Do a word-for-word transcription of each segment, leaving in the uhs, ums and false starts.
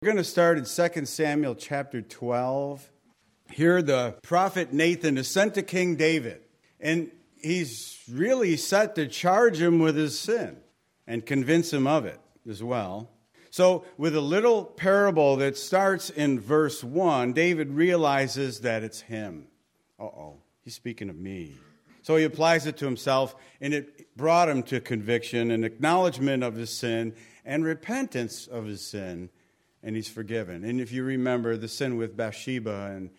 We're going to start in Second Samuel chapter twelve. Here the prophet Nathan is sent to King David, and he's really set to charge him with his sin and convince him of it as well. So with a little parable that starts in verse one, David realizes that it's him. Uh-oh, he's speaking of me. So he applies it to himself, and it brought him to conviction and acknowledgement of his sin and repentance of his sin. And he's forgiven. And if you remember the sin with Bathsheba and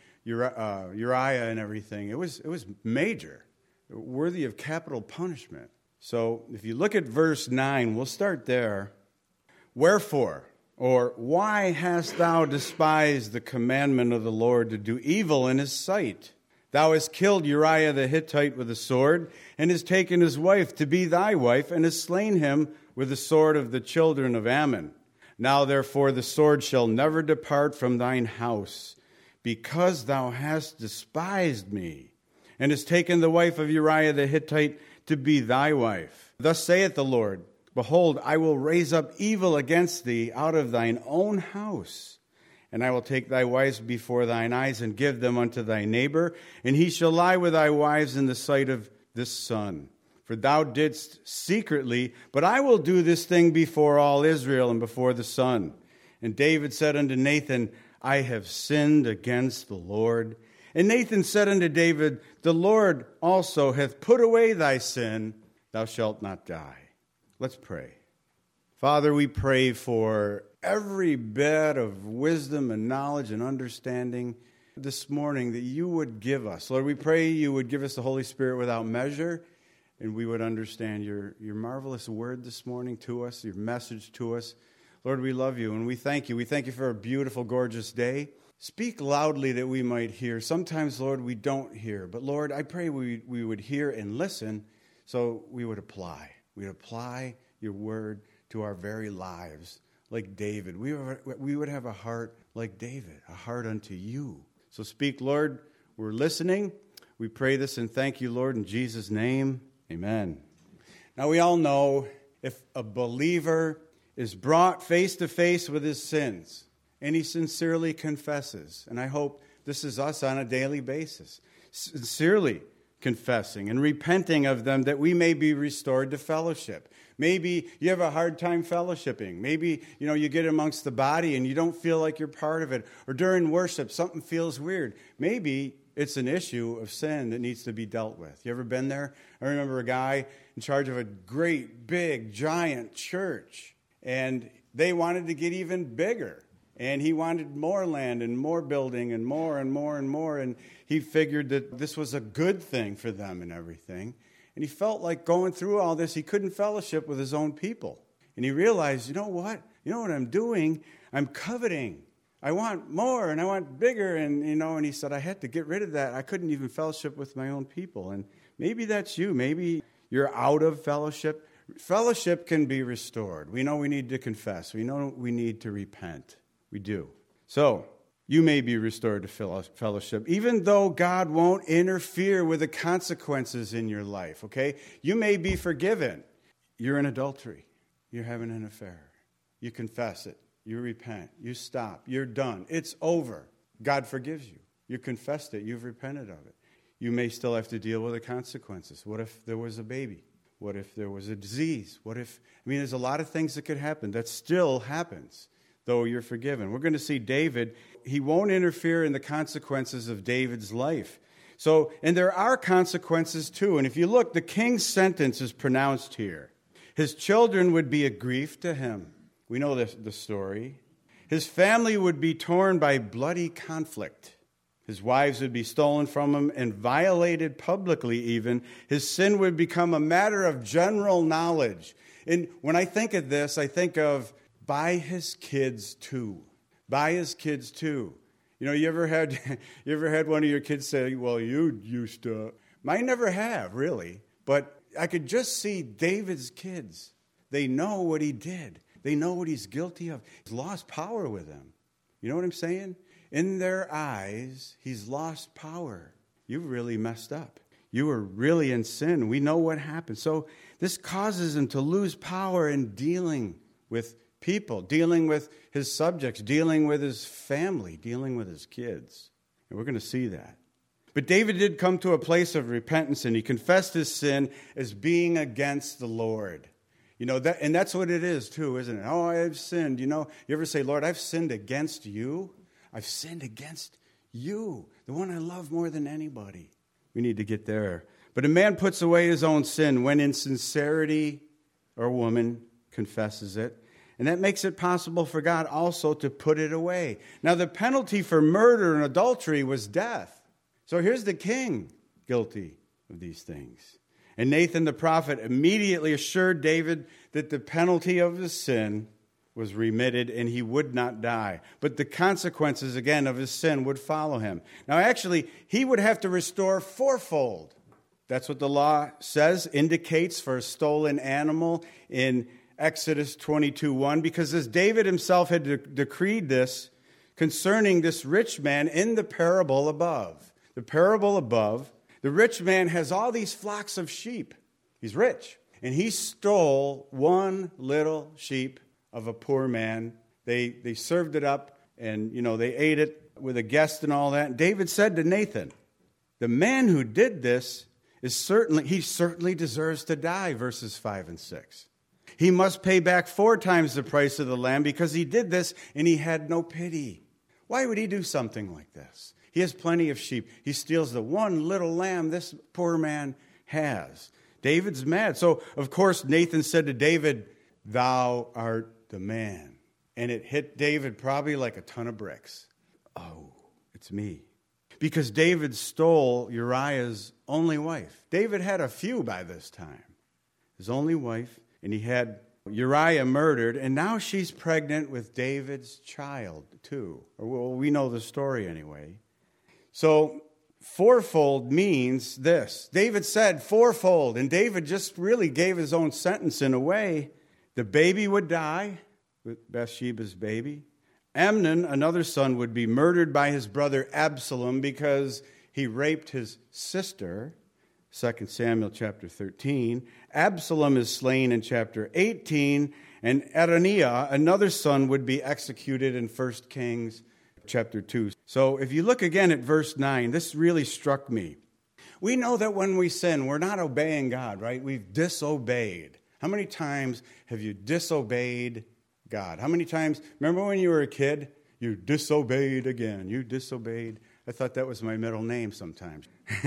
Uriah and everything, it was it was major, worthy of capital punishment. So if you look at verse nine, we'll start there. Wherefore, or why hast thou despised the commandment of the Lord to do evil in his sight? Thou hast killed Uriah the Hittite with a sword, and hast taken his wife to be thy wife, and hast slain him with the sword of the children of Ammon. Now, therefore, the sword shall never depart from thine house, because thou hast despised me, and hast taken the wife of Uriah the Hittite to be thy wife. Thus saith the Lord, Behold, I will raise up evil against thee out of thine own house, and I will take thy wives before thine eyes, and give them unto thy neighbor, and he shall lie with thy wives in the sight of this sun. For thou didst secretly, but I will do this thing before all Israel and before the sun. And David said unto Nathan, I have sinned against the Lord. And Nathan said unto David, The Lord also hath put away thy sin, thou shalt not die. Let's pray. Father, we pray for every bit of wisdom and knowledge and understanding this morning that you would give us. Lord, we pray you would give us the Holy Spirit without measure, and we would understand your, your marvelous word this morning to us, your message to us. Lord, we love you, and we thank you. We thank you for a beautiful, gorgeous day. Speak loudly that we might hear. Sometimes, Lord, we don't hear. But, Lord, I pray we, we would hear and listen so we would apply. We would apply your word to our very lives like David. We, were, we would have a heart like David, a heart unto you. So speak, Lord. We're listening. We pray this and thank you, Lord, in Jesus' name. Amen. Now, we all know if a believer is brought face to face with his sins and he sincerely confesses, and I hope this is us on a daily basis, sincerely confessing and repenting of them that we may be restored to fellowship. Maybe you have a hard time fellowshipping. Maybe, you know, you get amongst the body and you don't feel like you're part of it. Or during worship, something feels weird. Maybe it's an issue of sin that needs to be dealt with. You ever been there? I remember a guy in charge of a great, big, giant church, and they wanted to get even bigger. And he wanted more land and more building and more and more and more, and he figured that this was a good thing for them and everything. And he felt like going through all this, he couldn't fellowship with his own people. And he realized, you know what? You know what I'm doing? I'm coveting. I want more, and I want bigger, and you know, and he said, I had to get rid of that. I couldn't even fellowship with my own people. And maybe that's you. Maybe you're out of fellowship. Fellowship can be restored. We know we need to confess. We know we need to repent. We do. So, you may be restored to fellowship, even though God won't interfere with the consequences in your life, okay? You may be forgiven. You're in adultery. You're having an affair. You confess it. You repent. You stop. You're done. It's over. God forgives you. You confessed it. You've repented of it. You may still have to deal with the consequences. What if there was a baby? What if there was a disease? What if, I mean, there's a lot of things that could happen. That still happens, though you're forgiven. We're going to see David. He won't interfere in the consequences of David's life. So, and there are consequences too. And if you look, the king's sentence is pronounced here. His children would be a grief to him. We know this, the story. His family would be torn by bloody conflict. His wives would be stolen from him and violated publicly even. His sin would become a matter of general knowledge. And when I think of this, I think of by his kids too. By his kids too. You know, you ever had you ever had one of your kids say, well, you used to. Mine never have, really. But I could just see David's kids. They know what he did. They know what he's guilty of. He's lost power with them. You know what I'm saying? In their eyes, he's lost power. You've really messed up. You were really in sin. We know what happened. So this causes him to lose power in dealing with people, dealing with his subjects, dealing with his family, dealing with his kids. And we're going to see that. But David did come to a place of repentance, and he confessed his sin as being against the Lord. You know, that, and that's what it is too, isn't it? Oh, I've sinned. You know, you ever say, Lord, I've sinned against you? I've sinned against you, the one I love more than anybody. We need to get there. But a man puts away his own sin when in sincerity, or a woman confesses it. And that makes it possible for God also to put it away. Now, the penalty for murder and adultery was death. So here's the king guilty of these things. And Nathan the prophet immediately assured David that the penalty of his sin was remitted and he would not die. But the consequences, again, of his sin would follow him. Now, actually, he would have to restore fourfold. That's what the law says, indicates for a stolen animal in Exodus twenty-two one, because as David himself had de- decreed this concerning this rich man in the parable above. The parable above, the rich man has all these flocks of sheep. He's rich. And he stole one little sheep of a poor man. They they served it up and, you know, they ate it with a guest and all that. And David said to Nathan, the man who did this is certainly, he certainly deserves to die, verses five and six. He must pay back four times the price of the lamb because he did this and he had no pity. Why would he do something like this? He has plenty of sheep. He steals the one little lamb this poor man has. David's mad. So, of course, Nathan said to David, thou art the man. And it hit David probably like a ton of bricks. Oh, it's me. Because David stole Uriah's only wife. David had a few by this time. His only wife. And he had Uriah murdered. And now she's pregnant with David's child, too. Or, well, we know the story anyway. So, fourfold means this. David said fourfold, and David just really gave his own sentence in a way. The baby would die, with Bathsheba's baby. Amnon, another son, would be murdered by his brother Absalom because he raped his sister, Second Samuel chapter thirteen. Absalom is slain in chapter eighteen, and Adoniah, another son, would be executed in First Kings chapter two. So if you look again at verse nine, this really struck me. We know that when we sin, we're not obeying God, right? We've disobeyed. How many times have you disobeyed God? How many times, remember when you were a kid, you disobeyed again, you disobeyed. I thought that was my middle name sometimes.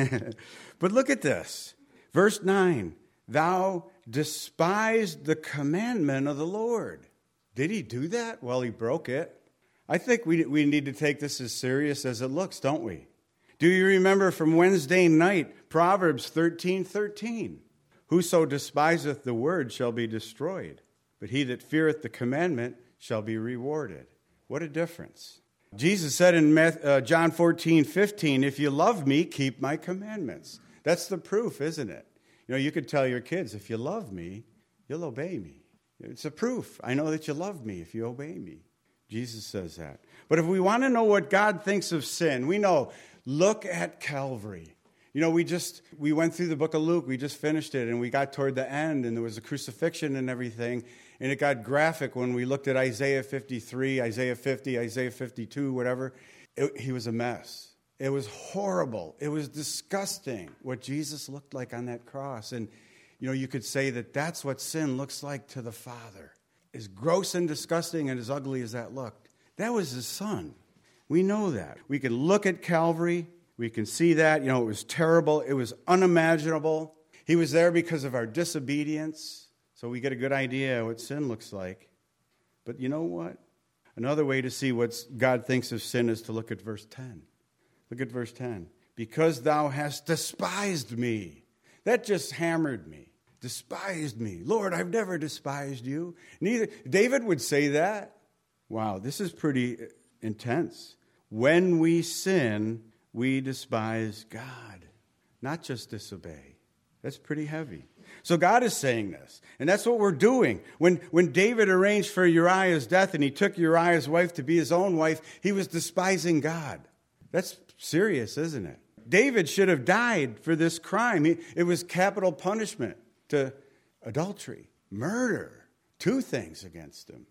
But look at this. Verse nine, thou despised the commandment of the Lord. Did he do that? Well, he broke it. I think we we need to take this as serious as it looks, don't we? Do you remember from Wednesday night, Proverbs thirteen thirteen? Whoso despiseth the word shall be destroyed, but he that feareth the commandment shall be rewarded. What a difference. Jesus said in John fourteen fifteen, if you love me, keep my commandments. That's the proof, isn't it? You know, you could tell your kids, if you love me, you'll obey me. It's a proof. I know that you love me if you obey me. Jesus says that. But if we want to know what God thinks of sin, we know, look at Calvary. You know, we just, we went through the book of Luke, we just finished it, and we got toward the end, and there was a crucifixion and everything, and it got graphic when we looked at Isaiah fifty-three, Isaiah fifty, Isaiah fifty-two, whatever. It, he was a mess. It was horrible. It was disgusting what Jesus looked like on that cross. And, you know, you could say that that's what sin looks like to the Father. As gross and disgusting and as ugly as that looked, that was his son. We know that. We can look at Calvary. We can see that. You know, it was terrible. It was unimaginable. He was there because of our disobedience. So we get a good idea what sin looks like. But you know what? Another way to see what God thinks of sin is to look at verse ten. Look at verse ten. Because thou hast despised me. That just hammered me. Despised me. Lord, I've never despised you. Neither David would say that. Wow, this is pretty intense. When we sin, we despise God, not just disobey. That's pretty heavy. So God is saying this, and that's what we're doing. When, when David arranged for Uriah's death and he took Uriah's wife to be his own wife, he was despising God. That's serious, isn't it? David should have died for this crime. He, it was capital punishment to adultery, murder, two things against him.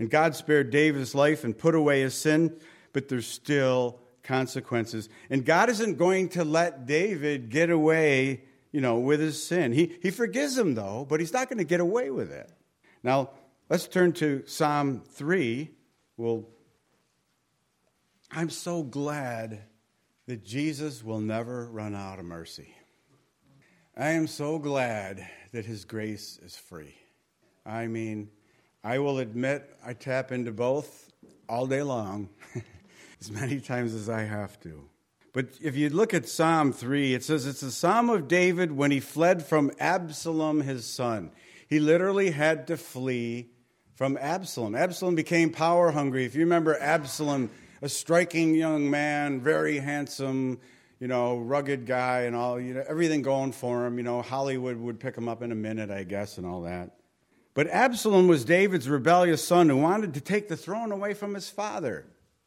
And God spared David's life and put away his sin, but there's still consequences. And God isn't going to let David get away, you know, with his sin. He, he forgives him, though, but he's not going to get away with it. Now, let's turn to Psalm three. Well, I'm so glad that Jesus will never run out of mercy. I am so glad that his grace is free. I mean, I will admit I tap into both all day long, as many times as I have to. But if you look at Psalm three, it says it's a psalm of David when he fled from Absalom, his son. He literally had to flee from Absalom. Absalom became power hungry. If you remember Absalom, a striking young man, very handsome, you know, rugged guy and all, you know, everything going for him. You know, Hollywood would pick him up in a minute, I guess, and all that. But Absalom was David's rebellious son who wanted to take the throne away from his father.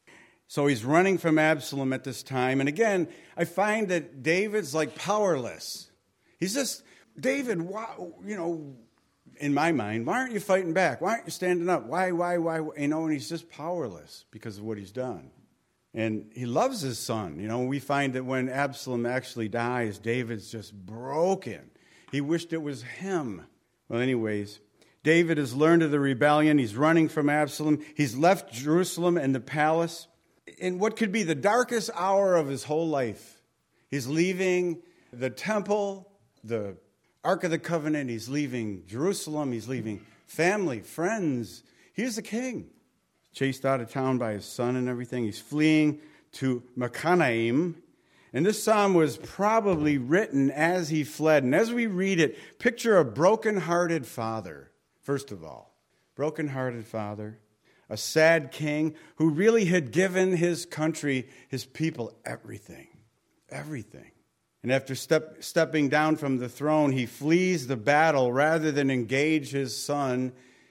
So he's running from Absalom at this time. And again, I find that David's like powerless. He's just, David, why, you know, in my mind, why aren't you fighting back? Why aren't you standing up? Why, why, why? You know, and he's just powerless because of what he's done. And he loves his son. You know, we find that when Absalom actually dies, David's just broken. He wished it was him. Well, anyways, David has learned of the rebellion. He's running from Absalom. He's left Jerusalem and the palace in what could be the darkest hour of his whole life. He's leaving the temple, the Ark of the Covenant. He's leaving Jerusalem. He's leaving family, friends. He's the king. Chased out of town by his son and everything. He's fleeing to Mahanaim. And this psalm was probably written as he fled. And as we read it, picture a broken-hearted father, first of all. Broken-hearted father. A sad king who really had given his country, his people, everything. Everything. And after step, stepping down from the throne, he flees the battle rather than engage his son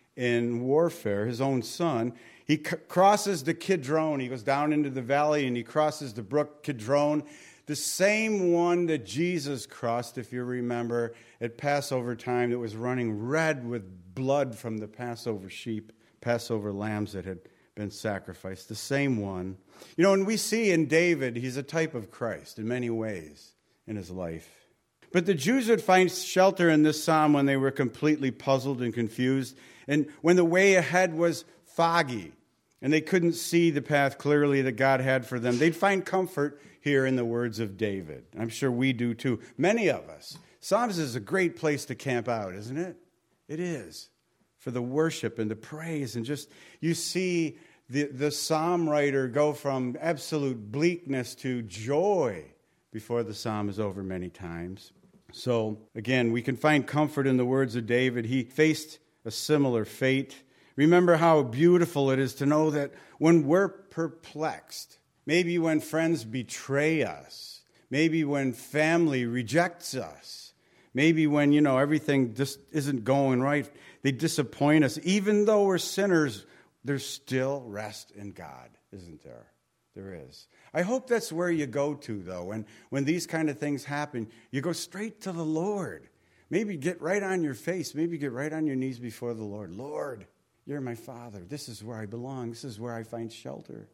in warfare, his own son. He c- crosses the Kidron. He goes down into the valley and he crosses the brook Kidron, the same one that Jesus crossed, if you remember, at Passover time, that was running red with blood from the Passover sheep, Passover lambs that had been sacrificed, the same one. You know, and we see in David, he's a type of Christ in many ways in his life. But the Jews would find shelter in this psalm when they were completely puzzled and confused, and when the way ahead was foggy, and they couldn't see the path clearly that God had for them. They'd find comfort here in the words of David. I'm sure we do too. Many of us. Psalms is a great place to camp out, isn't it? It is. For the worship and the praise, and just, you see the, the psalm writer go from absolute bleakness to joy before the psalm is over many times. So, again, we can find comfort in the words of David. He faced a similar fate. Remember how beautiful it is to know that when we're perplexed, maybe when friends betray us, maybe when family rejects us, maybe when, you know, everything just isn't going right, they disappoint us. Even though we're sinners, there's still rest in God, isn't there? There is. I hope that's where you go to, though. And when these kind of things happen, you go straight to the Lord. Maybe get right on your face. Maybe get right on your knees before the Lord. Lord, you're my Father. This is where I belong. This is where I find shelter.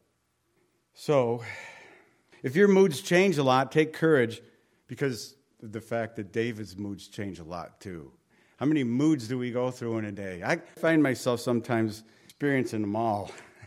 So, if your moods change a lot, take courage, because of the fact that David's moods change a lot, too. How many moods do we go through in a day? I find myself sometimes experiencing them all.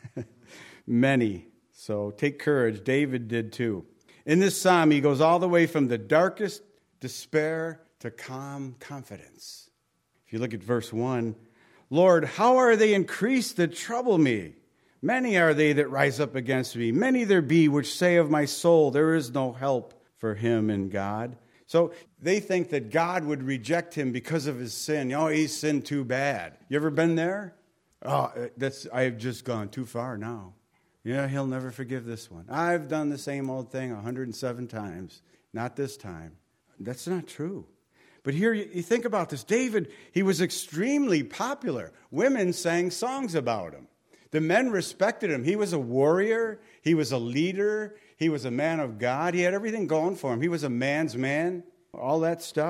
Many. So take courage. David did too. In this psalm, he goes all the way from the darkest despair to calm confidence. If you look at verse one, Lord, how are they increased that trouble me? Many are they that rise up against me. Many there be which say of my soul, there is no help for him in God. So they think that God would reject him because of his sin. Oh, he's sinned too bad. You ever been there? Oh, that's I have just gone too far now. Yeah, he'll never forgive this one. I've done the same old thing one hundred seven times. Not this time. That's not true. But here, you think about this. David, he was extremely popular. Women sang songs about him. The men respected him. He was a warrior. He was a leader. He was a man of God. He had everything going for him. He was a man's man. All that stuff.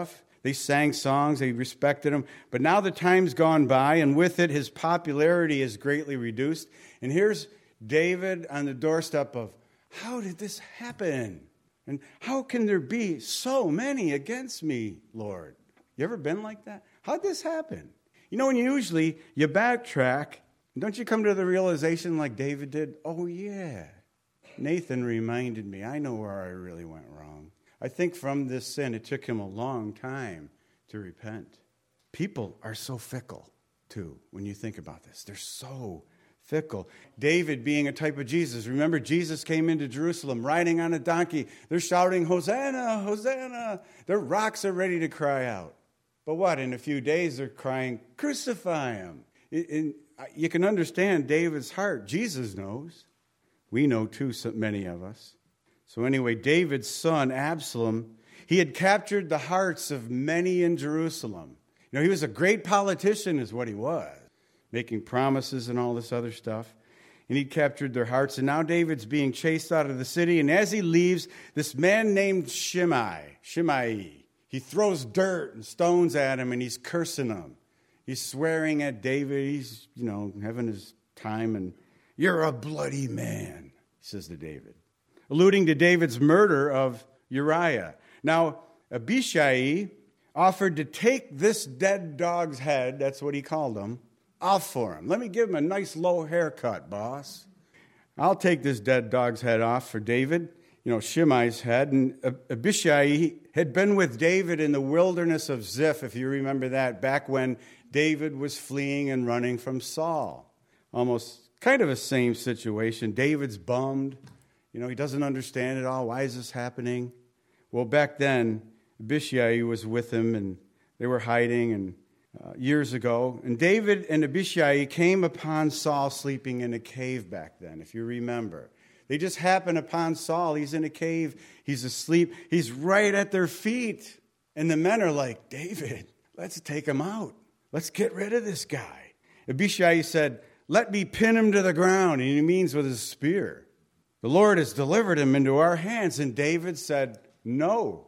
They sang songs, they respected him. But now the time's gone by, and with it, his popularity is greatly reduced. And here's David on the doorstep of, how did this happen? And how can there be so many against me, Lord? You ever been like that? How'd this happen? You know, and usually you backtrack, and don't you come to the realization like David did? Oh, yeah, Nathan reminded me. I know where I really went wrong. I think from this sin, it took him a long time to repent. People are so fickle, too, when you think about this. They're so fickle. David being a type of Jesus. Remember, Jesus came into Jerusalem riding on a donkey. They're shouting, Hosanna, Hosanna. Their rocks are ready to cry out. But what? In a few days, they're crying, crucify him. And you can understand David's heart. Jesus knows. We know, too, so many of us. So anyway, David's son, Absalom, he had captured the hearts of many in Jerusalem. You know, he was a great politician is what he was, making promises and all this other stuff. And he'd captured their hearts. And now David's being chased out of the city. And as he leaves, this man named Shimei, Shimei, he throws dirt and stones at him and he's cursing him. He's swearing at David. He's, you know, having his time. And you're a bloody man, he says to David, alluding to David's murder of Uriah. Now, Abishai offered to take this dead dog's head, that's what he called him, off for him. Let me give him a nice low haircut, boss. I'll take this dead dog's head off for David, you know, Shimei's head. And Abishai had been with David in the wilderness of Ziph, if you remember that, back when David was fleeing and running from Saul. Almost kind of a same situation. David's bummed. You know, he doesn't understand it all. Why is this happening? Well, back then, Abishai was with him, and they were hiding and uh, years ago. And David and Abishai came upon Saul sleeping in a cave back then, if you remember. They just happened upon Saul. He's in a cave. He's asleep. He's right at their feet. And the men are like, David, let's take him out. Let's get rid of this guy. Abishai said, let me pin him to the ground. And he means with his spear. The Lord has delivered him into our hands. And David said, no,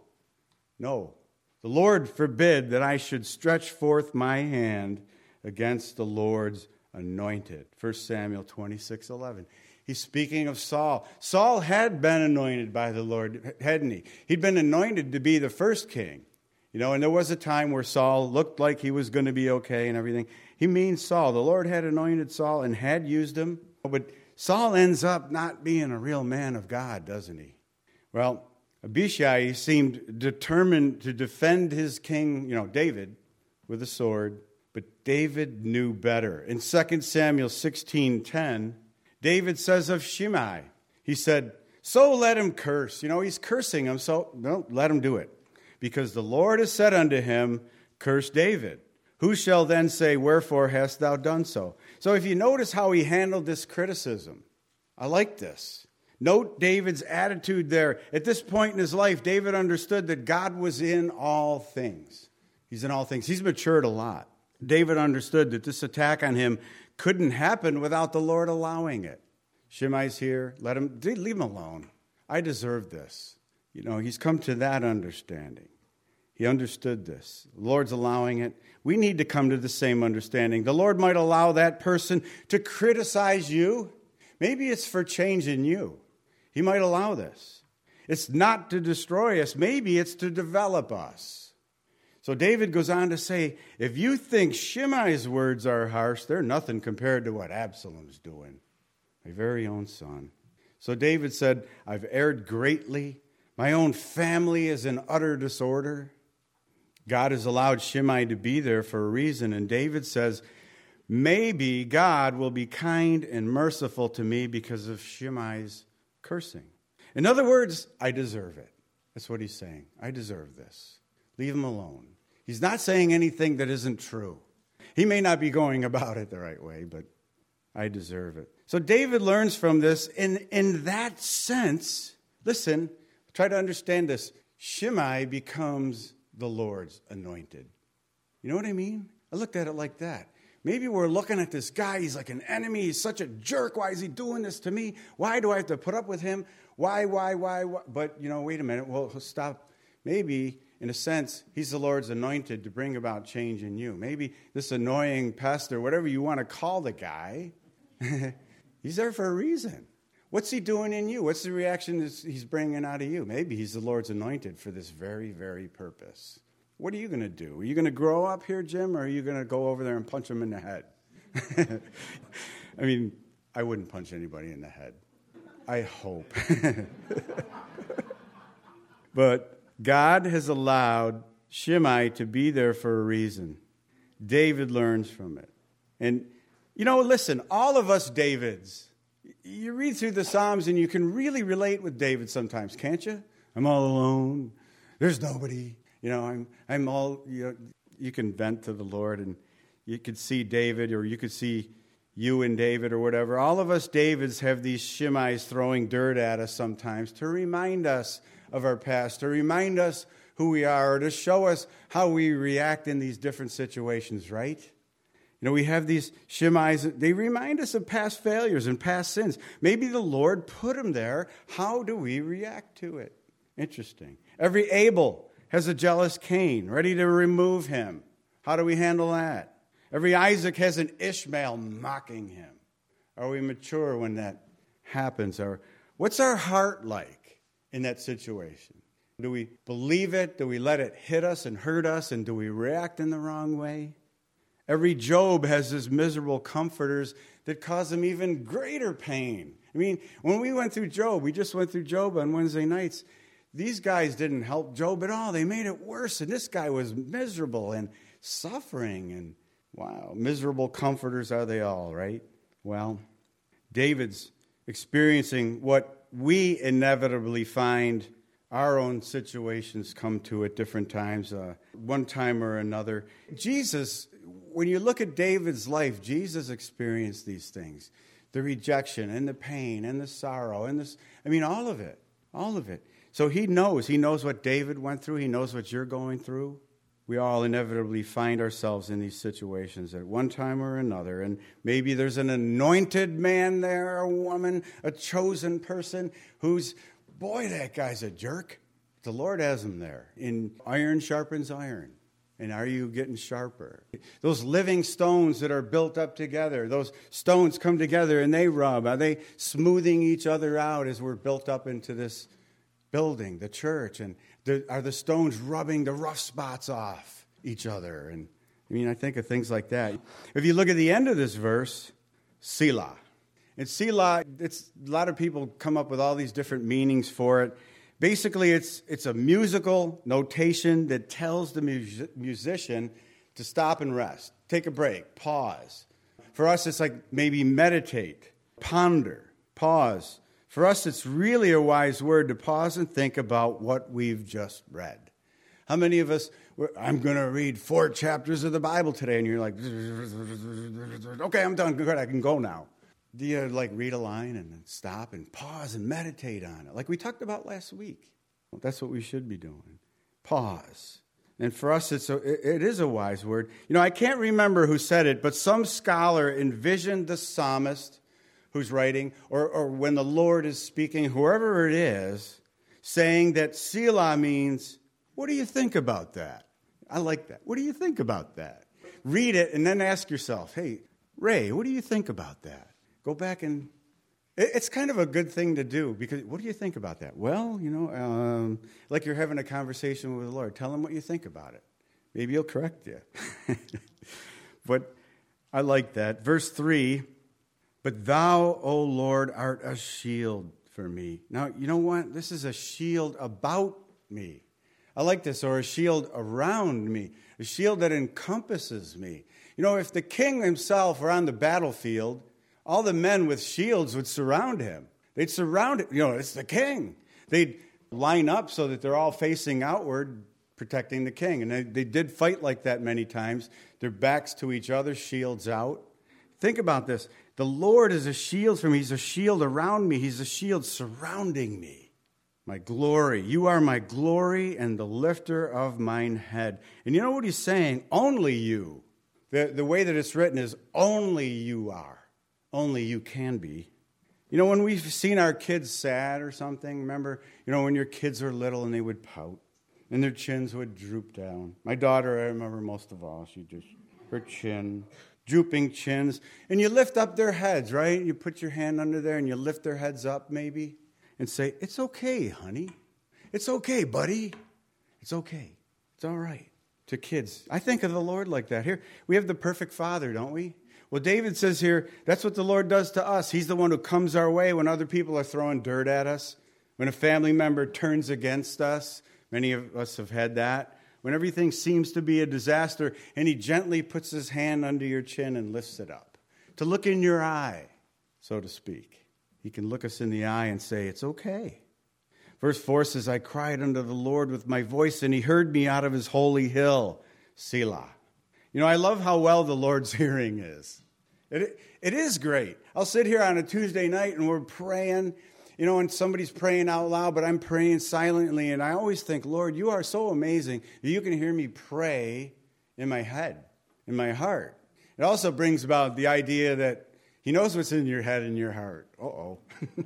no. The Lord forbid that I should stretch forth my hand against the Lord's anointed. First Samuel twenty-six eleven. He's speaking of Saul. Saul had been anointed by the Lord, hadn't he? He'd been anointed to be the first king. You know, and there was a time where Saul looked like he was going to be okay and everything. He means Saul. The Lord had anointed Saul and had used him. But Saul ends up not being a real man of God, doesn't he? Well, Abishai seemed determined to defend his king, you know, David, with a sword. But David knew better. In Second Samuel sixteen ten, David says of Shimei, he said, so let him curse. You know, he's cursing him, so no, let him do it. Because the Lord has said unto him, curse David. Who shall then say, wherefore hast thou done so? So if you notice how he handled this criticism, I like this. Note David's attitude there. At this point in his life, David understood that God was in all things. He's in all things. He's matured a lot. David understood that this attack on him couldn't happen without the Lord allowing it. Shimei's here. Let him, leave him alone. I deserve this. You know, he's come to that understanding. He understood this. The Lord's allowing it. We need to come to the same understanding. The Lord might allow that person to criticize you. Maybe it's for change in you. He might allow this. It's not to destroy us. Maybe it's to develop us. So David goes on to say, if you think Shimei's words are harsh, they're nothing compared to what Absalom's doing, my very own son. So David said, I've erred greatly. My own family is in utter disorder. God has allowed Shimei to be there for a reason. And David says, maybe God will be kind and merciful to me because of Shimei's cursing. In other words, I deserve it. That's what he's saying. I deserve this. Leave him alone. He's not saying anything that isn't true. He may not be going about it the right way, but I deserve it. So David learns from this. In, in that sense, listen, try to understand this. Shimei becomes the Lord's anointed. You know what I mean? I looked at it like that. Maybe we're looking at this guy. He's like an enemy. He's such a jerk. Why is he doing this to me? Why do I have to put up with him? Why, why, why, why? But, you know, wait a minute. Well, stop. Maybe in a sense, he's the Lord's anointed to bring about change in you. Maybe this annoying pastor, whatever you want to call the guy, he's there for a reason. What's he doing in you? What's the reaction he's bringing out of you? Maybe he's the Lord's anointed for this very, very purpose. What are you going to do? Are you going to grow up here, Jim, or are you going to go over there and punch him in the head? I mean, I wouldn't punch anybody in the head. I hope. But God has allowed Shimei to be there for a reason. David learns from it. And, you know, listen, all of us Davids, you read through the Psalms and you can really relate with David sometimes, can't you? I'm all alone. There's nobody. You know, I'm I'm all, you know, you can vent to the Lord and you could see David, or you could see you and David or whatever. All of us Davids have these Shimei's throwing dirt at us sometimes to remind us of our past, to remind us who we are, or to show us how we react in these different situations, right? You know, we have these Shimei's, they remind us of past failures and past sins. Maybe the Lord put them there. How do we react to it? Interesting. Every Abel has a jealous Cain, ready to remove him. How do we handle that? Every Isaac has an Ishmael mocking him. Are we mature when that happens? Or what's our heart like in that situation? Do we believe it? Do we let it hit us and hurt us? And do we react in the wrong way? Every Job has his miserable comforters that cause him even greater pain. I mean, when we went through Job, we just went through Job on Wednesday nights. These guys didn't help Job at all. They made it worse. And this guy was miserable and suffering. And wow, miserable comforters are they all, right? Well, David's experiencing what we inevitably find our own situations come to at different times, uh, one time or another. Jesus, when you look at David's life, Jesus experienced these things. The rejection and the pain and the sorrow and this, I mean, all of it, all of it. So he knows. He knows what David went through. He knows what you're going through. We all inevitably find ourselves in these situations at one time or another. And maybe there's an anointed man there, a woman, a chosen person who's, boy, that guy's a jerk. The Lord has him there. In iron sharpens iron. And are you getting sharper? Those living stones that are built up together, those stones come together and they rub. Are they smoothing each other out as we're built up into this building, the church? And are the stones rubbing the rough spots off each other? And I mean, I think of things like that. If you look at the end of this verse, Selah. And Selah, it's, a lot of people come up with all these different meanings for it. Basically, it's it's a musical notation that tells the mus- musician to stop and rest, take a break, pause. For us, it's like maybe meditate, ponder, pause. For us, it's really a wise word to pause and think about what we've just read. How many of us, I'm going to read four chapters of the Bible today, and you're like, okay, I'm done, good, I can go now. Do you like read a line and then stop and pause and meditate on it? Like we talked about last week. Well, that's what we should be doing. Pause. And for us, it's a, it is a wise word. You know, I can't remember who said it, but some scholar envisioned the psalmist who's writing, or, or when the Lord is speaking, whoever it is, saying that Selah means, what do you think about that? I like that. What do you think about that? Read it and then ask yourself, hey, Ray, what do you think about that? Go back and, it's kind of a good thing to do, because what do you think about that? Well, you know, um, like you're having a conversation with the Lord. Tell him what you think about it. Maybe he'll correct you. But I like that. Verse three, but thou, O Lord, art a shield for me. Now, you know what? This is a shield about me. I like this, or a shield around me, a shield that encompasses me. You know, if the king himself were on the battlefield, all the men with shields would surround him. They'd surround it. You know, it's the king. They'd line up so that they're all facing outward, protecting the king. And they, they did fight like that many times. Their backs to each other, shields out. Think about this. The Lord is a shield for me. He's a shield around me. He's a shield surrounding me. My glory. You are my glory and the lifter of mine head. And you know what he's saying? Only you. The, the way that it's written is only you are. Only you can be. You know, when we've seen our kids sad or something, remember, you know, when your kids were little and they would pout. and their chins would droop down. My daughter, I remember most of all, she just, her chin, drooping chins. And you lift up their heads, right? You put your hand under there and you lift their heads up maybe and say, it's okay, honey. It's okay, buddy. It's okay. It's all right. To kids. I think of the Lord like that. Here, we have the perfect Father, don't we? Well, David says here, that's what the Lord does to us. He's the one who comes our way when other people are throwing dirt at us, when a family member turns against us. Many of us have had that. When everything seems to be a disaster, and he gently puts his hand under your chin and lifts it up to look in your eye, so to speak. He can look us in the eye and say, it's okay. Verse four says, I cried unto the Lord with my voice, and he heard me out of his holy hill, Selah. You know, I love how well the Lord's hearing is. It, it is great. I'll sit here on a Tuesday night, and we're praying, you know, and somebody's praying out loud, but I'm praying silently, and I always think, Lord, you are so amazing that you can hear me pray in my head, in my heart. It also brings about the idea that he knows what's in your head and your heart. Uh-oh.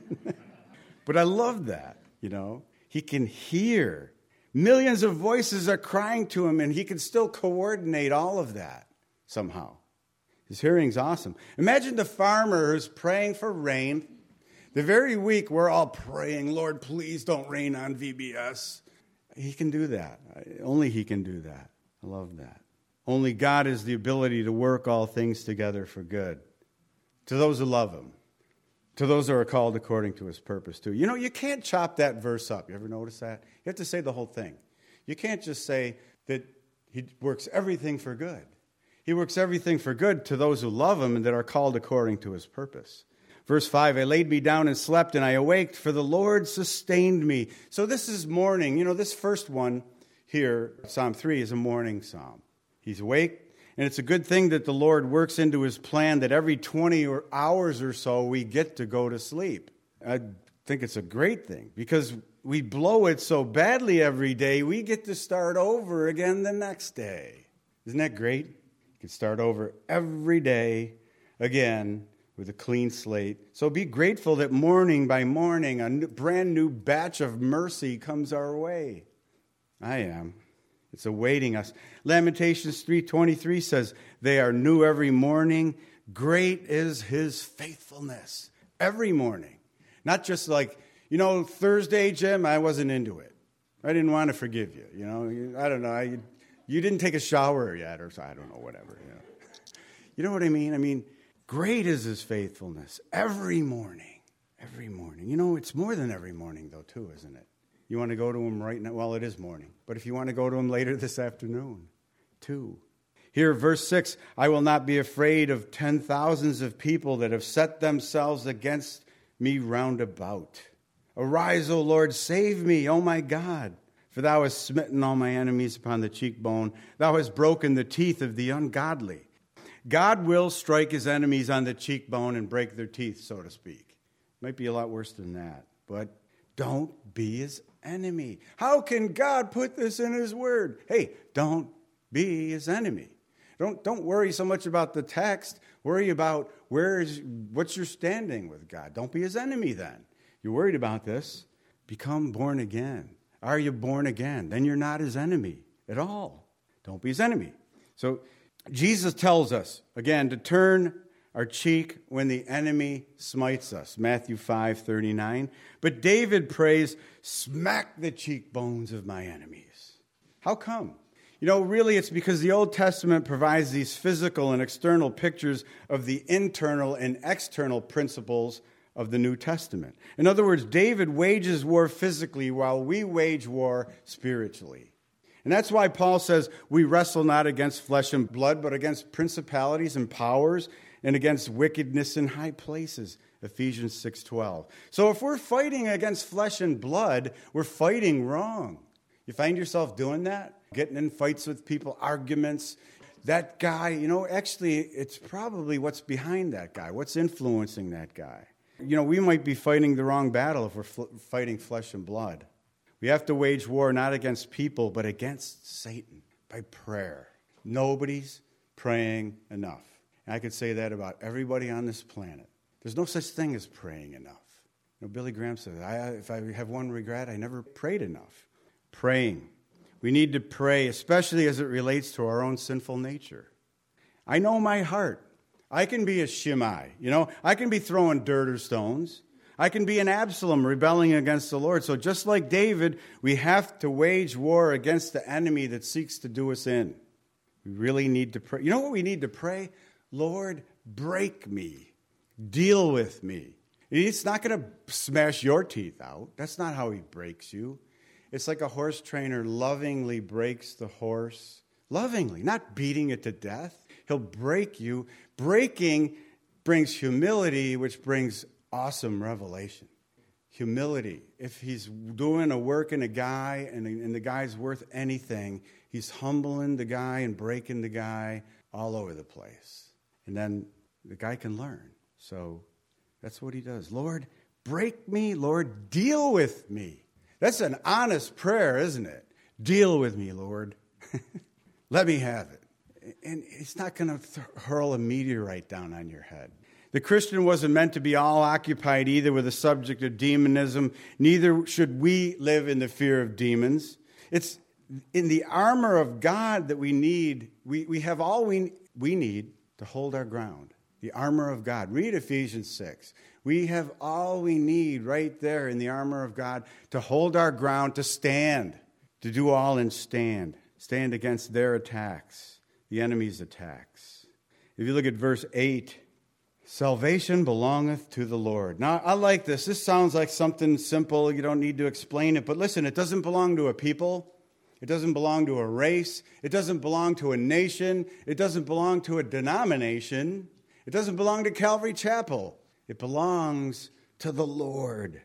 But I love that. You know, he can hear. Millions of voices are crying to him, and he can still coordinate all of that somehow. His hearing's awesome. Imagine the farmer who's praying for rain. The very week we're all praying, Lord, please don't rain on V B S. He can do that. Only he can do that. I love that. Only God has the ability to work all things together for good to those who love him. To those who are called according to his purpose, too. You know, you can't chop that verse up. You ever notice that? You have to say the whole thing. You can't just say that he works everything for good. He works everything for good to those who love him and that are called according to his purpose. Verse five, I laid me down and slept, and I awaked, for the Lord sustained me. So this is morning. You know, this first one here, Psalm three, is a morning psalm. He's awake. And it's a good thing that the Lord works into his plan that every twenty hours or so we get to go to sleep. I think it's a great thing because we blow it so badly every day, we get to start over again the next day. Isn't that great? You can start over every day again with a clean slate. So be grateful that morning by morning a brand new batch of mercy comes our way. I am. It's awaiting us. Lamentations three twenty-three says, they are new every morning. Great is his faithfulness. Every morning. Not just like, you know, Thursday, Jim, I wasn't into it. I didn't want to forgive you. You know, I don't know. I, you didn't take a shower yet or so, I don't know, whatever. You know. You know what I mean? I mean, great is his faithfulness. Every morning. Every morning. You know, it's more than every morning, though, too, isn't it? You want to go to him right now? Well, it is morning. But if you want to go to him later this afternoon, too. Here, verse six, I will not be afraid of ten thousands of people that have set themselves against me round about. Arise, O Lord, save me, O my God. For thou hast smitten all my enemies upon the cheekbone. Thou hast broken the teeth of the ungodly. God will strike his enemies on the cheekbone and break their teeth, so to speak. Might be a lot worse than that, but don't be his enemy. How can God put this in his word? Hey, don't be his enemy. Don't, don't worry so much about the text. Worry about where is what's your standing with God. Don't be his enemy then. You're worried about this. Become born again. Are you born again? Then you're not his enemy at all. Don't be his enemy. So Jesus tells us, again, to turn our cheek when the enemy smites us. Matthew five thirty-nine. But David prays, smack the cheekbones of my enemies. How come? You know, really it's because the Old Testament provides these physical and external pictures of the internal and external principles of the New Testament. In other words, David wages war physically while we wage war spiritually. And that's why Paul says we wrestle not against flesh and blood, but against principalities and powers and against wickedness in high places, Ephesians six twelve. So if we're fighting against flesh and blood, we're fighting wrong. You find yourself doing that? Getting in fights with people, arguments. That guy, you know, actually, it's probably what's behind that guy. What's influencing that guy? You know, we might be fighting the wrong battle if we're fl- fighting flesh and blood. We have to wage war not against people, but against Satan by prayer. Nobody's praying enough. And I could say that about everybody on this planet. There's no such thing as praying enough. You know, Billy Graham said, I, if I have one regret, I never prayed enough. Praying. We need to pray, especially as it relates to our own sinful nature. I know my heart. I can be a Shimei, you know. I can be throwing dirt or stones. I can be an Absalom rebelling against the Lord. So just like David, we have to wage war against the enemy that seeks to do us in. We really need to pray. You know what we need to pray? Lord, break me. Deal with me. He's not going to smash your teeth out. That's not how he breaks you. It's like a horse trainer lovingly breaks the horse. Lovingly, not beating it to death. He'll break you. Breaking brings humility, which brings awesome revelation. Humility. If he's doing a work in a guy and, and the guy's worth anything, he's humbling the guy and breaking the guy all over the place. And then the guy can learn. So that's what he does. Lord, break me. Lord, deal with me. That's an honest prayer, isn't it? Deal with me, Lord. Let me have it. And it's not going to th- hurl a meteorite down on your head. The Christian wasn't meant to be all occupied either with the subject of demonism. Neither should we live in the fear of demons. It's in the armor of God that we need. We, we have all we, we need to hold our ground. The armor of God. Read Ephesians six. We have all we need right there in the armor of God to hold our ground, to stand, to do all and stand. Stand against their attacks, the enemy's attacks. If you look at verse eight, salvation belongeth to the Lord. Now, I like this. This sounds like something simple. You don't need to explain it. But listen, it doesn't belong to a people. It doesn't belong to a race. It doesn't belong to a nation. It doesn't belong to a denomination. It doesn't belong to Calvary Chapel. It belongs to the Lord.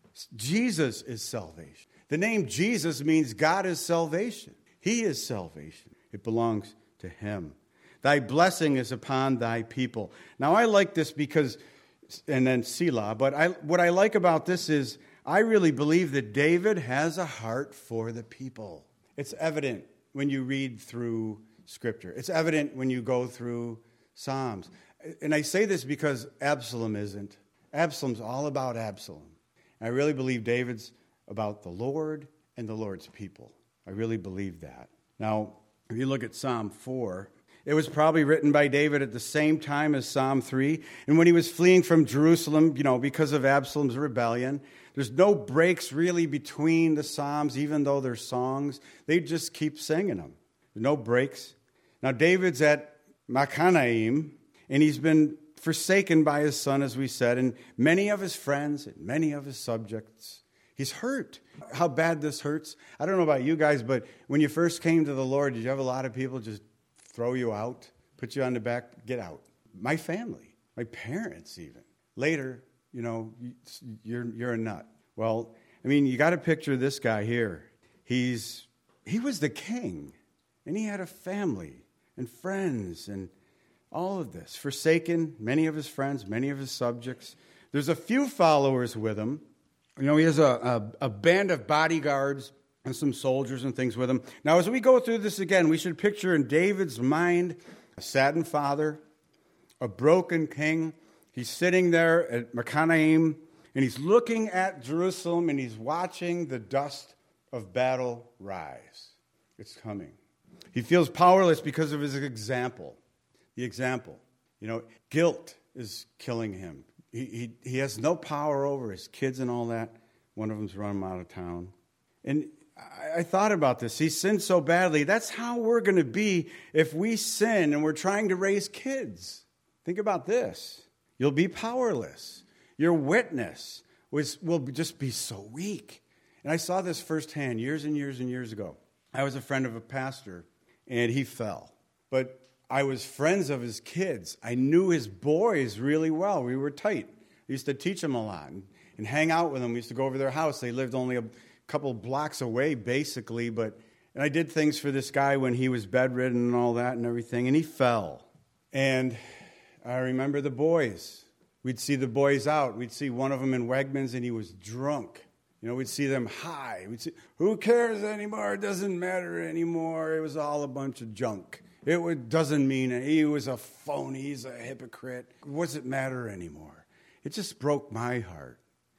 Jesus is salvation. The name Jesus means God is salvation. He is salvation. It belongs to him. Thy blessing is upon thy people. Now, I like this because, and then Selah, but I, what I like about this is I really believe that David has a heart for the people. It's evident when you read through Scripture. It's evident when you go through Psalms. And I say this because Absalom isn't. Absalom's all about Absalom. And I really believe David's about the Lord and the Lord's people. I really believe that. Now, if you look at Psalm four, it was probably written by David at the same time as Psalm three. And when he was fleeing from Jerusalem, you know, because of Absalom's rebellion, there's no breaks really between the Psalms, even though they're songs. They just keep singing them. There's no breaks. Now, David's at Machanaim, and he's been forsaken by his son, as we said, and many of his friends and many of his subjects. He's hurt. How bad this hurts. I don't know about you guys, but when you first came to the Lord, did you have a lot of people just throw you out, put you on the back, get out? My family, my parents even. Later, you know, you're you're a nut. Well, I mean, you got to picture this guy here. He's he was the king, and he had a family and friends and all of this. Forsaken, many of his friends, many of his subjects. There's a few followers with him. You know, he has a, a, a band of bodyguards and some soldiers and things with him. Now, as we go through this again, we should picture in David's mind a saddened father, a broken king. He's sitting there at Machanaim, and he's looking at Jerusalem, and he's watching the dust of battle rise. It's coming. He feels powerless because of his example. The example. You know, guilt is killing him. He, he he has no power over his kids and all that. One of them's run him out of town. And I, I thought about this. He sinned so badly. That's how we're going to be if we sin and we're trying to raise kids. Think about this. You'll be powerless. Your witness was, will just be so weak. And I saw this firsthand years and years and years ago. I was a friend of a pastor, and he fell. But I was friends of his kids. I knew his boys really well. We were tight. I used to teach them a lot and, and hang out with them. We used to go over their house. They lived only a couple blocks away, basically. But and I did things for this guy when he was bedridden and all that and everything. And he fell. And I remember the boys. We'd see the boys out. We'd see one of them in Wegmans, and he was drunk. You know, we'd see them high. We'd see, who cares anymore? It doesn't matter anymore. It was all a bunch of junk. It would, doesn't mean it. He was a phony. He's a hypocrite. What does it matter anymore? It just broke my heart.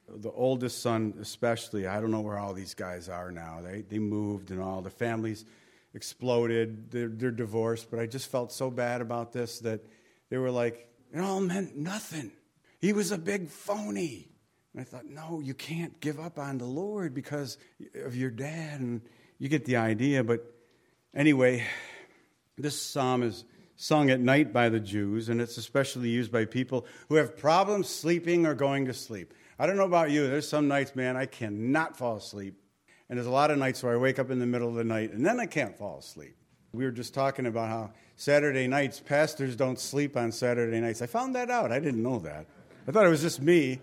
The oldest son especially, I don't know where all these guys are now. They they moved and all. The families exploded. They're, they're divorced. But I just felt so bad about this that they were like, it all meant nothing. He was a big phony. And I thought, no, you can't give up on the Lord because of your dad. And you get the idea. But anyway, this psalm is sung at night by the Jews, and it's especially used by people who have problems sleeping or going to sleep. I don't know about you. There's some nights, man, I cannot fall asleep. And there's a lot of nights where I wake up in the middle of the night, and then I can't fall asleep. We were just talking about how Saturday nights, pastors don't sleep on Saturday nights. I found that out. I didn't know that. I thought it was just me.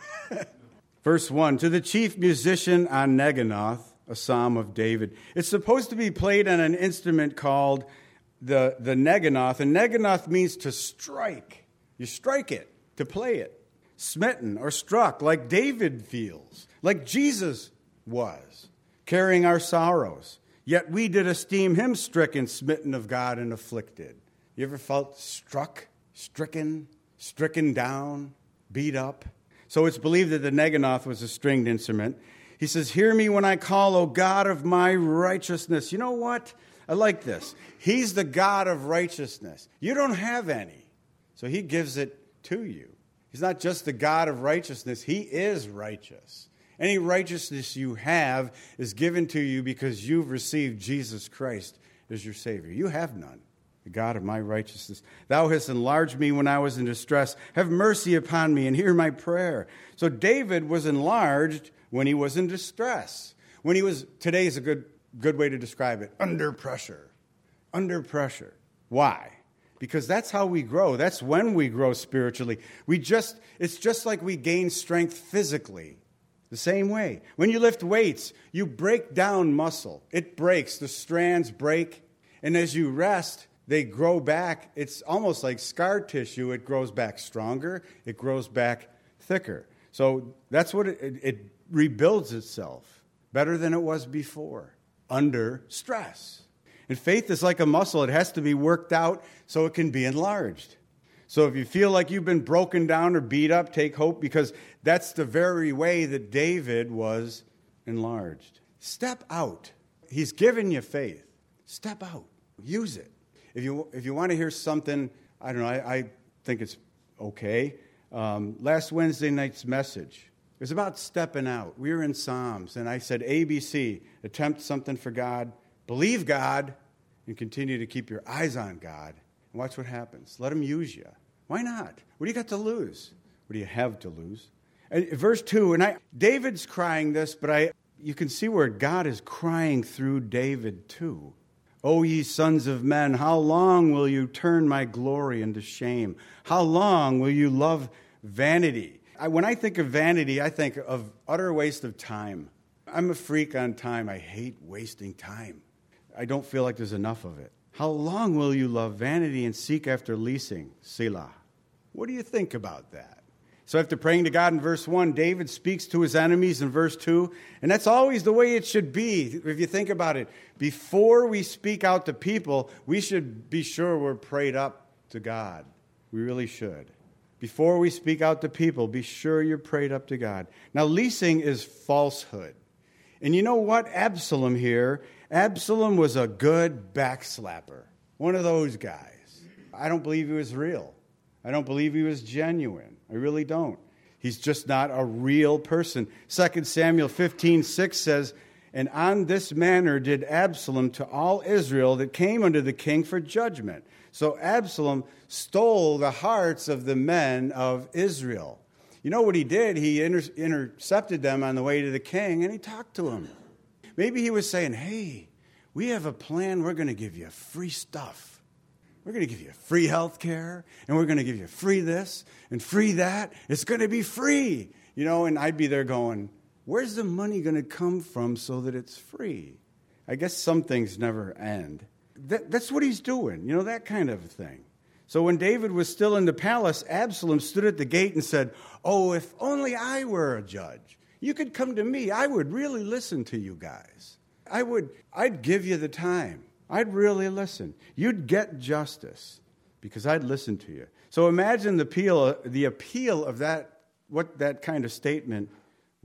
Verse one, to the chief musician on Neginoth, a psalm of David. It's supposed to be played on an instrument called the, the Neginoth. And Neginoth means to strike. You strike it, to play it. Smitten or struck, like David feels, like Jesus was, carrying our sorrows. Yet we did esteem him stricken, smitten of God, and afflicted. You ever felt struck, stricken, stricken down, beat up? So it's believed that the Neginoth was a stringed instrument. He says, hear me when I call, O God of my righteousness. You know what? I like this. He's the God of righteousness. You don't have any, so he gives it to you. He's not just the God of righteousness. He is righteous. Any righteousness you have is given to you because you've received Jesus Christ as your Savior. You have none. The God of my righteousness. Thou hast enlarged me when I was in distress. Have mercy upon me and hear my prayer. So David was enlarged when he was in distress. When he was, today is a good, good way to describe it, under pressure. Under pressure. Why? Because that's how we grow. That's when we grow spiritually. We just, it's just like we gain strength physically. The same way. When you lift weights, you break down muscle. It breaks. The strands break. And as you rest, they grow back. It's almost like scar tissue. It grows back stronger. It grows back thicker. So that's what it, it, it rebuilds itself better than it was before, under stress. And faith is like a muscle. It has to be worked out so it can be enlarged. So if you feel like you've been broken down or beat up, take hope, because that's the very way that David was enlarged. Step out. He's given you faith. Step out. Use it. If you if you want to hear something, I don't know, I, I think it's okay. Um, last Wednesday night's message was about stepping out. We were in Psalms, and I said A B C, attempt something for God, believe God, and continue to keep your eyes on God. And watch what happens. Let him use you. Why not? What do you got to lose? What do you have to lose? And verse two, and I David's crying this, but I you can see where God is crying through David too. O ye sons of men, how long will you turn my glory into shame? How long will you love vanity? I, when I think of vanity, I think of utter waste of time. I'm a freak on time. I hate wasting time. I don't feel like there's enough of it. How long will you love vanity and seek after leasing? Selah. What do you think about that? So after praying to God in verse one, David speaks to his enemies in verse two. And that's always the way it should be. If you think about it, before we speak out to people, we should be sure we're prayed up to God. We really should. Before we speak out to people, be sure you're prayed up to God. Now, leasing is falsehood. And you know what? Absalom here, Absalom was a good backslapper. One of those guys. I don't believe he was real. I don't believe he was genuine. I really don't. He's just not a real person. Second Samuel fifteen six says, and on this manner did Absalom to all Israel that came unto the king for judgment. So Absalom stole the hearts of the men of Israel. You know what he did? He inter- intercepted them on the way to the king, and he talked to them. Maybe he was saying, hey, we have a plan. We're going to give you free stuff. We're going to give you free health care, and we're going to give you free this and free that. It's going to be free. You know, and I'd be there going, where's the money going to come from so that it's free? I guess some things never end. That, that's what he's doing, you know, that kind of thing. So when David was still in the palace, Absalom stood at the gate and said, oh, if only I were a judge. You could come to me. I would really listen to you guys. I would, I'd give you the time. I'd really listen. You'd get justice because I'd listen to you. So imagine the appeal, the appeal of that, what that kind of statement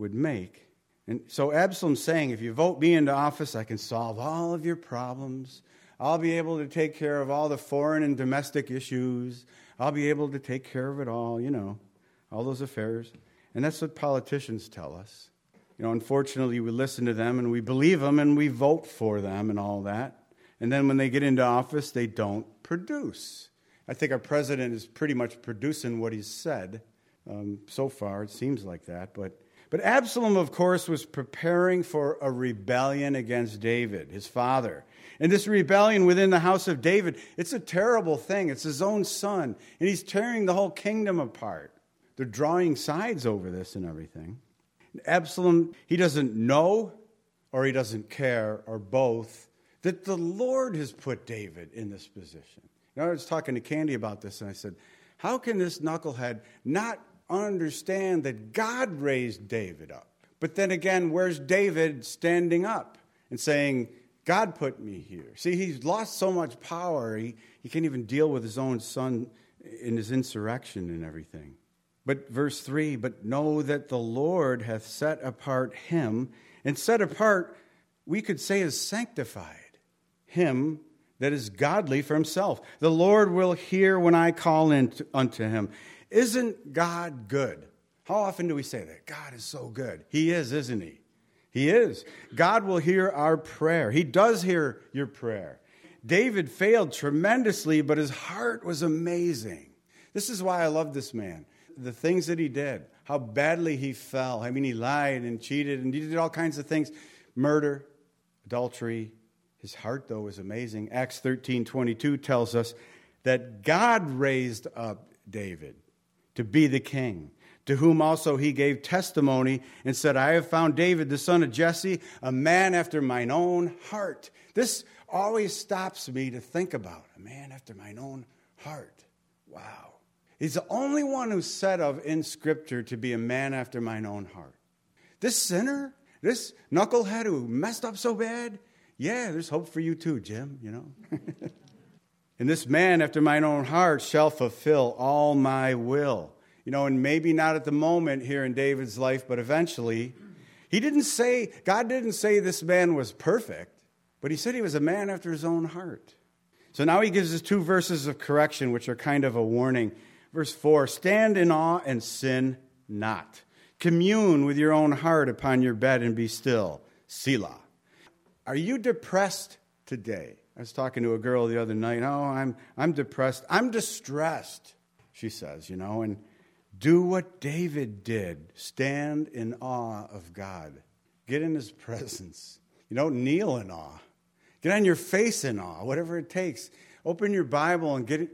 would make. And so Absalom's saying, if you vote me into office, I can solve all of your problems. I'll be able to take care of all the foreign and domestic issues. I'll be able to take care of it all, you know, all those affairs. And that's what politicians tell us. You know, unfortunately, we listen to them and we believe them and we vote for them and all that. And then when they get into office, they don't produce. I think our president is pretty much producing what he's said. Um, so far, it seems like that. But, but Absalom, of course, was preparing for a rebellion against David, his father. And this rebellion within the house of David, it's a terrible thing. It's his own son. And he's tearing the whole kingdom apart. They're drawing sides over this and everything. Absalom, he doesn't know or he doesn't care or both that the Lord has put David in this position. You know, I was talking to Candy about this and I said, how can this knucklehead not understand that God raised David up? But then again, where's David standing up and saying, God put me here? See, he's lost so much power, he, he can't even deal with his own son in his insurrection and everything. But verse three, but know that the Lord hath set apart him, and set apart, we could say is sanctified, him that is godly for himself. The Lord will hear when I call in to, unto him. Isn't God good? How often do we say that? God is so good. He is, isn't he? He is. God will hear our prayer. He does hear your prayer. David failed tremendously, but his heart was amazing. This is why I love this man. The things that he did, how badly he fell. I mean, he lied and cheated and he did all kinds of things. Murder, adultery. His heart, though, was amazing. Acts thirteen twenty-two tells us that God raised up David to be the king, to whom also he gave testimony and said, I have found David, the son of Jesse, a man after mine own heart. This always stops me to think about a man after mine own heart. Wow. He's the only one who's said of in Scripture to be a man after mine own heart. This sinner, this knucklehead who messed up so bad, yeah, there's hope for you too, Jim, you know. And this man after mine own heart shall fulfill all my will. You know, and maybe not at the moment here in David's life, but eventually. He didn't say, God didn't say this man was perfect, but he said he was a man after his own heart. So now he gives us two verses of correction, which are kind of a warning. Verse four, stand in awe and sin not. Commune with your own heart upon your bed and be still. Selah. Are you depressed today? I was talking to a girl the other night. Oh, I'm I'm depressed. I'm distressed, she says, you know, and do what David did. Stand in awe of God. Get in his presence. You know, kneel in awe. Get on your face in awe, whatever it takes. Open your Bible and get it.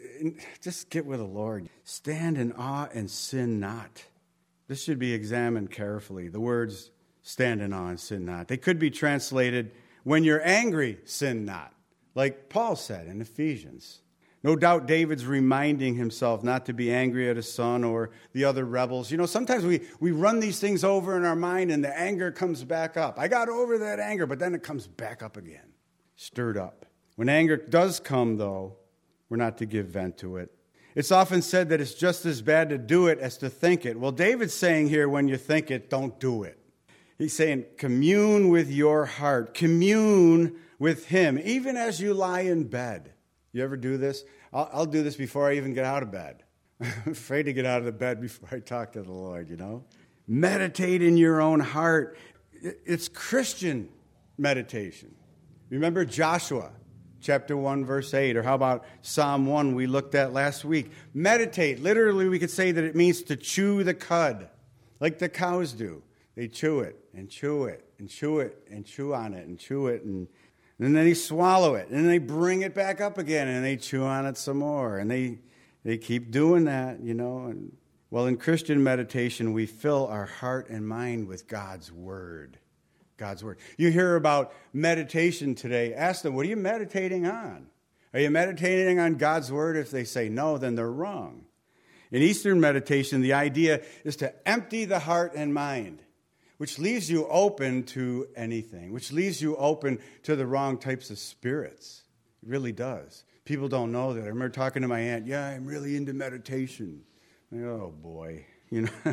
Just get with the Lord. Stand in awe and sin not. This should be examined carefully. The words stand in awe and sin not. They could be translated, when you're angry, sin not. Like Paul said in Ephesians. No doubt David's reminding himself not to be angry at his son or the other rebels. You know, sometimes we, we run these things over in our mind and the anger comes back up. I got over that anger, but then it comes back up again. Stirred up. When anger does come, though, we're not to give vent to it. It's often said that it's just as bad to do it as to think it. Well, David's saying here, when you think it, don't do it. He's saying, commune with your heart. Commune with him, even as you lie in bed. You ever do this? I'll, I'll do this before I even get out of bed. I'm afraid to get out of the bed before I talk to the Lord, you know. Meditate in your own heart. It's Christian meditation. Remember Joshua. Chapter one, verse eight, or how about Psalm one we looked at last week? Meditate. Literally, we could say that it means to chew the cud, like the cows do. They chew it, and chew it, and chew it, and chew on it, and chew it, and, and then they swallow it, and then they bring it back up again, and they chew on it some more, and they they keep doing that, you know. And, well, in Christian meditation, we fill our heart and mind with God's Word. God's Word. You hear about meditation today. Ask them, what are you meditating on? Are you meditating on God's Word? If they say no, then they're wrong. In Eastern meditation, the idea is to empty the heart and mind, which leaves you open to anything, which leaves you open to the wrong types of spirits. It really does. People don't know that. I remember talking to my aunt, yeah, I'm really into meditation. Like, oh, boy. You know,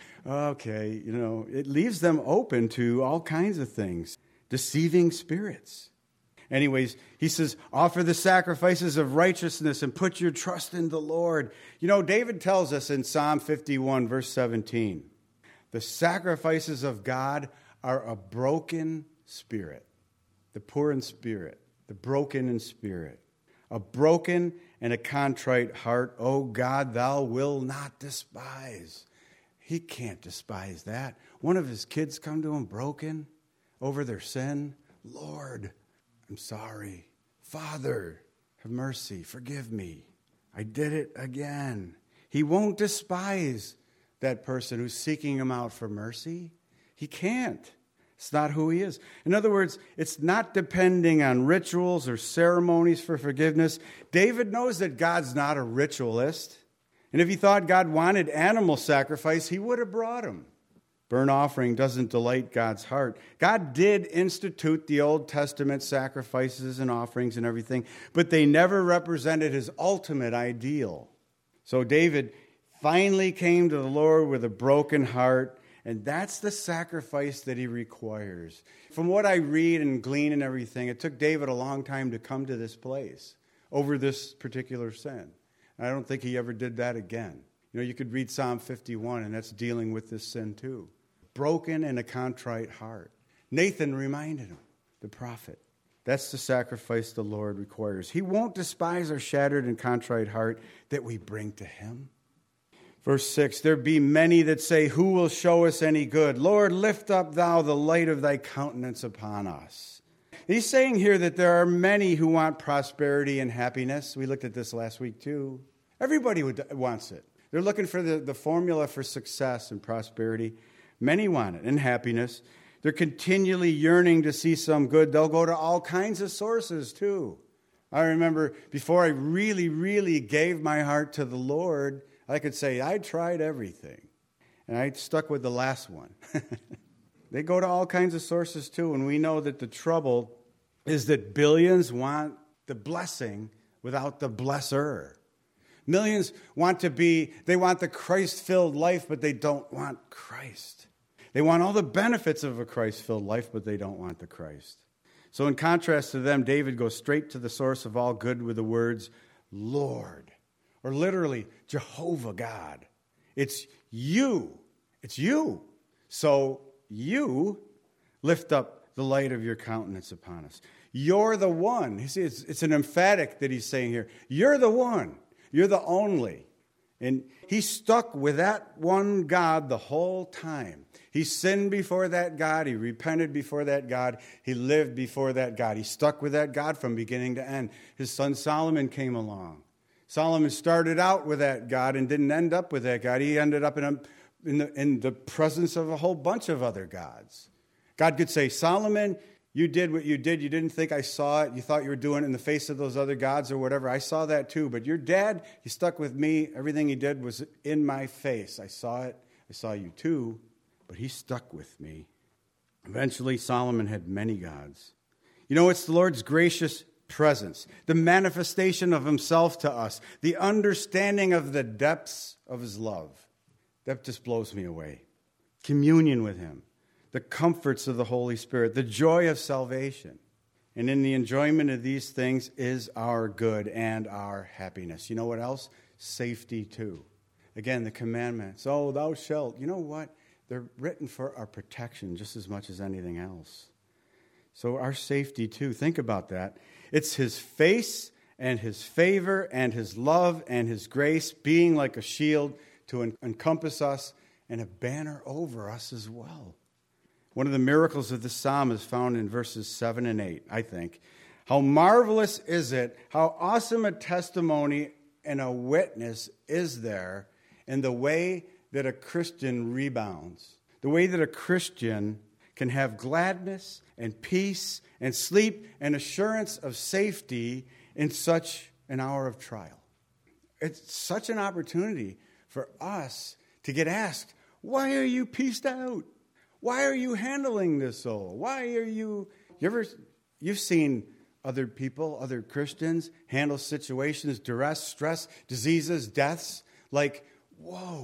okay, you know, it leaves them open to all kinds of things, deceiving spirits. Anyways, he says, offer the sacrifices of righteousness and put your trust in the Lord. You know, David tells us in Psalm fifty-one, verse seventeen, the sacrifices of God are a broken spirit, the poor in spirit, the broken in spirit, a broken and a contrite heart. O God, thou will not despise. He can't despise that. One of his kids come to him broken over their sin. Lord, I'm sorry. Father, have mercy. Forgive me. I did it again. He won't despise that person who's seeking him out for mercy. He can't. It's not who he is. In other words, it's not depending on rituals or ceremonies for forgiveness. David knows that God's not a ritualist. And if he thought God wanted animal sacrifice, he would have brought him. Burnt offering doesn't delight God's heart. God did institute the Old Testament sacrifices and offerings and everything, but they never represented his ultimate ideal. So David finally came to the Lord with a broken heart, and that's the sacrifice that he requires. From what I read and glean and everything, it took David a long time to come to this place over this particular sin. I don't think he ever did that again. You know, you could read Psalm fifty-one, and that's dealing with this sin too. Broken and a contrite heart. Nathan reminded him, the prophet. That's the sacrifice the Lord requires. He won't despise our shattered and contrite heart that we bring to him. Verse six, there be many that say, who will show us any good? Lord, lift up thou the light of thy countenance upon us. He's saying here that there are many who want prosperity and happiness. We looked at this last week too. Everybody would, wants it. They're looking for the, the formula for success and prosperity. Many want it, and happiness. They're continually yearning to see some good. They'll go to all kinds of sources too. I remember before I really, really gave my heart to the Lord, I could say, I tried everything. And I stuck with the last one. They go to all kinds of sources too, and we know that the trouble is that billions want the blessing without the blesser. Millions want to be, they want the Christ-filled life, but they don't want Christ. They want all the benefits of a Christ-filled life, but they don't want the Christ. So in contrast to them, David goes straight to the source of all good with the words, Lord, or literally, Jehovah God. It's you. It's you. So you lift up the light of your countenance upon us. You're the one. You see, it's, it's an emphatic that he's saying here. You're the one. You're the only. And he stuck with that one God the whole time. He sinned before that God. He repented before that God. He lived before that God. He stuck with that God from beginning to end. His son Solomon came along. Solomon started out with that God and didn't end up with that God. He ended up in, a, in, the, in the presence of a whole bunch of other gods. God could say, Solomon, you did what you did. You didn't think I saw it. You thought you were doing it in the face of those other gods or whatever. I saw that too. But your dad, he stuck with me. Everything he did was in my face. I saw it. I saw you too. But he stuck with me. Eventually, Solomon had many gods. You know, it's the Lord's gracious presence, the manifestation of himself to us, the understanding of the depths of his love. That just blows me away. Communion with him, the comforts of the Holy Spirit, the joy of salvation. And in the enjoyment of these things is our good and our happiness. You know what else? Safety too. Again, the commandments. Oh, thou shalt. You know what? They're written for our protection just as much as anything else. So our safety too. Think about that. It's his face and his favor and his love and his grace being like a shield to en- encompass us and a banner over us as well. One of the miracles of this psalm is found in verses seven and eight, I think. How marvelous is it, how awesome a testimony and a witness is there in the way that a Christian rebounds, the way that a Christian can have gladness and peace and sleep and assurance of safety in such an hour of trial. It's such an opportunity for us to get asked, why are you pieced out? Why are you handling this so? Why are you... You ever, you've seen other people, other Christians, handle situations, duress, stress, diseases, deaths, like, whoa,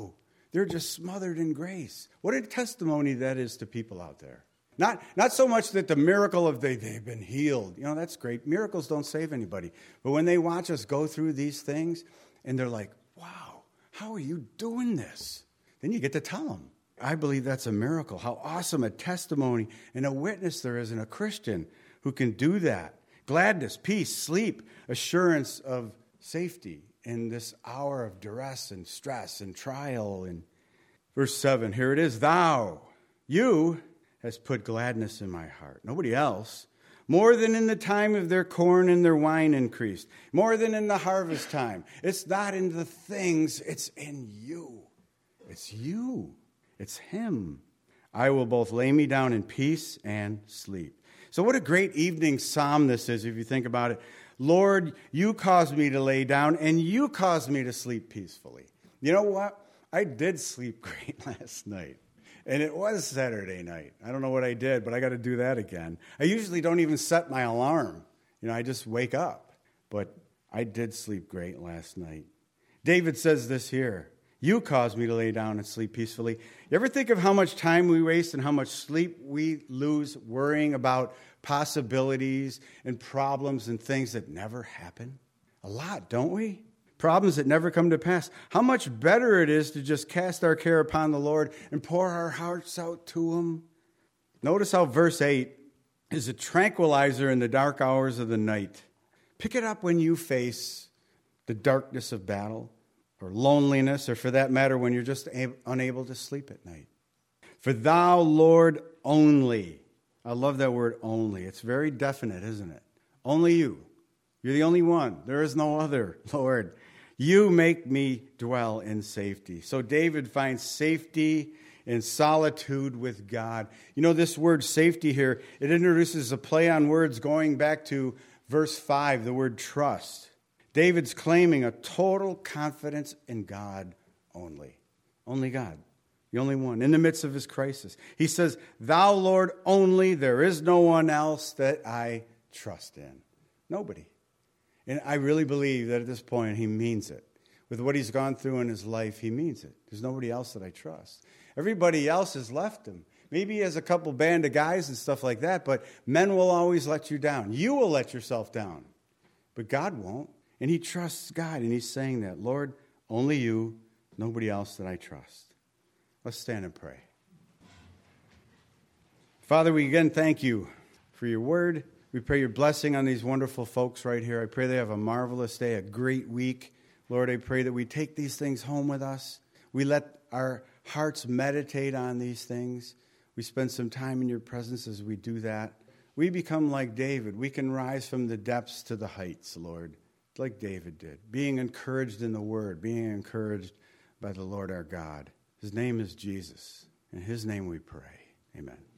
They're just smothered in grace. What a testimony that is to people out there. Not, not so much that the miracle of they, they've been healed. You know, that's great. Miracles don't save anybody. But when they watch us go through these things, and they're like, wow, how are you doing this? Then you get to tell them. I believe that's a miracle. How awesome a testimony and a witness there is in a Christian who can do that. Gladness, peace, sleep, assurance of safety in this hour of duress and stress and trial. And verse seven, here it is. Thou, you, has put gladness in my heart. Nobody else. More than in the time of their corn and their wine increased. More than in the harvest time. It's not in the things, it's in you. It's you. It's him. I will both lay me down in peace and sleep. So what a great evening psalm this is, if you think about it. Lord, you caused me to lay down, and you caused me to sleep peacefully. You know what? I did sleep great last night. And it was Saturday night. I don't know what I did, but I got to do that again. I usually don't even set my alarm. You know, I just wake up. But I did sleep great last night. David says this here. You caused me to lay down and sleep peacefully. You ever think of how much time we waste and how much sleep we lose worrying about possibilities and problems and things that never happen? A lot, don't we? Problems that never come to pass. How much better it is to just cast our care upon the Lord and pour our hearts out to him. Notice how verse eight is a tranquilizer in the dark hours of the night. Pick it up when you face the darkness of battle or loneliness, or for that matter, when you're just unable to sleep at night. For thou, Lord, only. I love that word only. It's very definite, isn't it? Only you. You're the only one. There is no other, Lord. You make me dwell in safety. So David finds safety in solitude with God. You know, this word safety here, it introduces a play on words going back to verse five, the word trust. David's claiming a total confidence in God only. Only God. The only one. In the midst of his crisis. He says, thou, Lord, only. There is no one else that I trust in. Nobody. And I really believe that at this point he means it. With what he's gone through in his life, he means it. There's nobody else that I trust. Everybody else has left him. Maybe he has a couple band of guys and stuff like that, but men will always let you down. You will let yourself down. But God won't. And he trusts God, and he's saying that, Lord, only you, nobody else that I trust. Let's stand and pray. Father, we again thank you for your word. We pray your blessing on these wonderful folks right here. I pray they have a marvelous day, a great week. Lord, I pray that we take these things home with us. We let our hearts meditate on these things. We spend some time in your presence as we do that. We become like David. We can rise from the depths to the heights, Lord, like David did, being encouraged in the word, being encouraged by the Lord our God. His name is Jesus. In his name we pray. Amen.